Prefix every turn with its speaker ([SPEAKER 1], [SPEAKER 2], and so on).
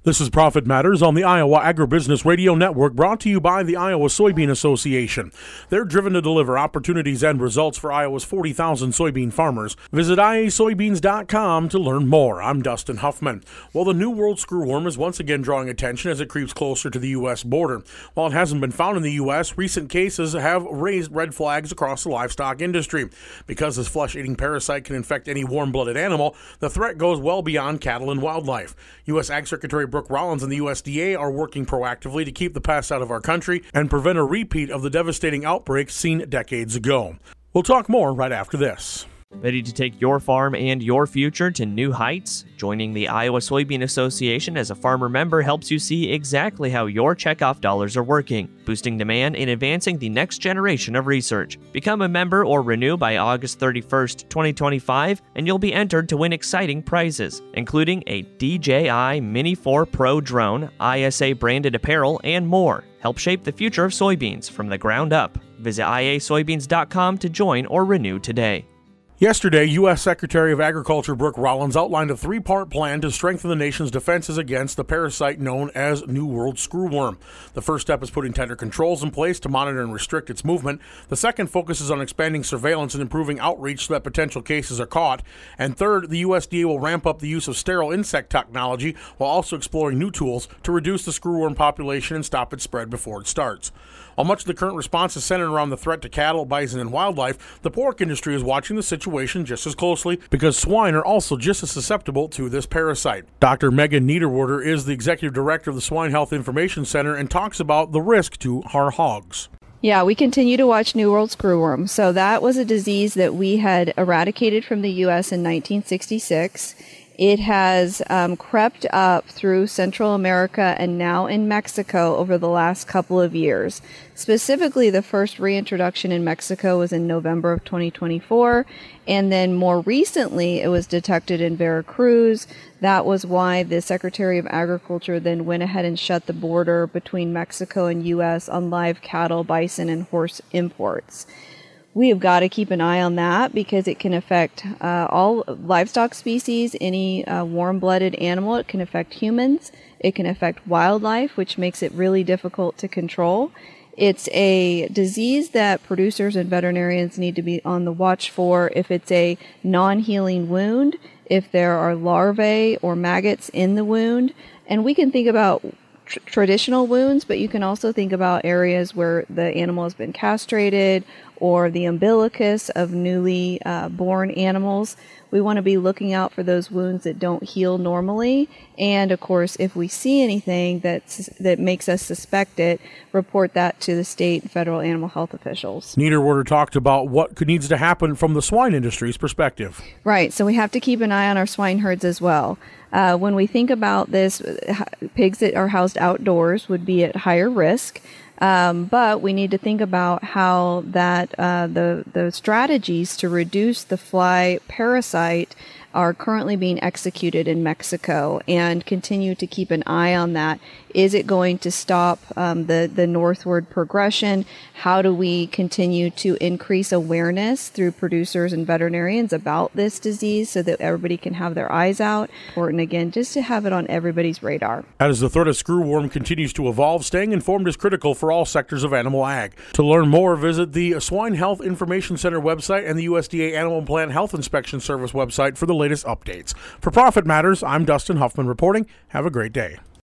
[SPEAKER 1] This is Profit Matters on the Iowa Agribusiness Radio Network, brought to you by the Iowa Soybean Association. They're driven to deliver opportunities and results for Iowa's 40,000 soybean farmers. Visit iasoybeans.com to learn more. I'm Dustin Huffman. Well, the New World screwworm is once again drawing attention as it creeps closer to the U.S. border. While it hasn't been found in the U.S., recent cases have raised red flags across the livestock industry. Because this flesh-eating parasite can infect any warm-blooded animal, the threat goes well beyond cattle and wildlife. U.S. Ag Secretary Brooke Rollins and the USDA are working proactively to keep the pest out of our country and prevent a repeat of the devastating outbreaks seen decades ago. We'll talk more right after this.
[SPEAKER 2] Ready to take your farm and your future to new heights? Joining the Iowa Soybean Association as a farmer member helps you see exactly how your checkoff dollars are working, boosting demand and advancing the next generation of research. Become a member or renew by August 31st, 2025, and you'll be entered to win exciting prizes, including a DJI Mini 4 Pro drone, ISA-branded apparel, and more. Help shape the future of soybeans from the ground up. Visit iasoybeans.com to join or renew today.
[SPEAKER 1] Yesterday, U.S. Secretary of Agriculture Brooke Rollins outlined a three-part plan to strengthen the nation's defenses against the parasite known as New World screwworm. The first step is putting tighter controls in place to monitor and restrict its movement. The second focuses on expanding surveillance and improving outreach so that potential cases are caught. And third, the USDA will ramp up the use of sterile insect technology while also exploring new tools to reduce the screwworm population and stop its spread before it starts. While much of the current response is centered around the threat to cattle, bison, and wildlife, the pork industry is watching the situation just as closely because swine are also just as susceptible to this parasite. Dr. Megan Niederwerder is the executive director of the Swine Health Information Center and talks about the risk to our hogs.
[SPEAKER 3] Yeah, we continue to watch New World screwworm. So that was a disease that we had eradicated from the U.S. in 1966. It has crept up through Central America and now in Mexico over the last couple of years. Specifically, the first reintroduction in Mexico was in November of 2024, and then more recently it was detected in Veracruz. That was why the Secretary of Agriculture then went ahead and shut the border between Mexico and U.S. on live cattle, bison, and horse imports. We have got to keep an eye on that because it can affect all livestock species, any warm-blooded animal. It can affect humans. It can affect wildlife, which makes it really difficult to control. It's a disease that producers and veterinarians need to be on the watch for if it's a non-healing wound, if there are larvae or maggots in the wound. And we can think about traditional wounds, but you can also think about areas where the animal has been castrated or the umbilicus of newly born animals. We want to be looking out for those wounds that don't heal normally. And of course, if we see anything that makes us suspect it, report that to the state and federal animal health officials.
[SPEAKER 1] Niederwerder talked about what needs to happen from the swine industry's perspective.
[SPEAKER 3] Right, so we have to keep an eye on our swine herds as well. When we think about this, pigs that are housed outdoors would be at higher risk. But we need to think about how that the strategies to reduce the fly parasite are currently being executed in Mexico, and continue to keep an eye on that. Is it going to stop the northward progression? How do we continue to increase awareness through producers and veterinarians about this disease so that everybody can have their eyes out? Important, again, just to have it on everybody's radar.
[SPEAKER 1] As the threat of screwworm continues to evolve, staying informed is critical for all sectors of animal ag. To learn more, visit the Swine Health Information Center website and the USDA Animal and Plant Health Inspection Service website for the latest updates. For Profit Matters, I'm Dustin Huffman reporting. Have a great day.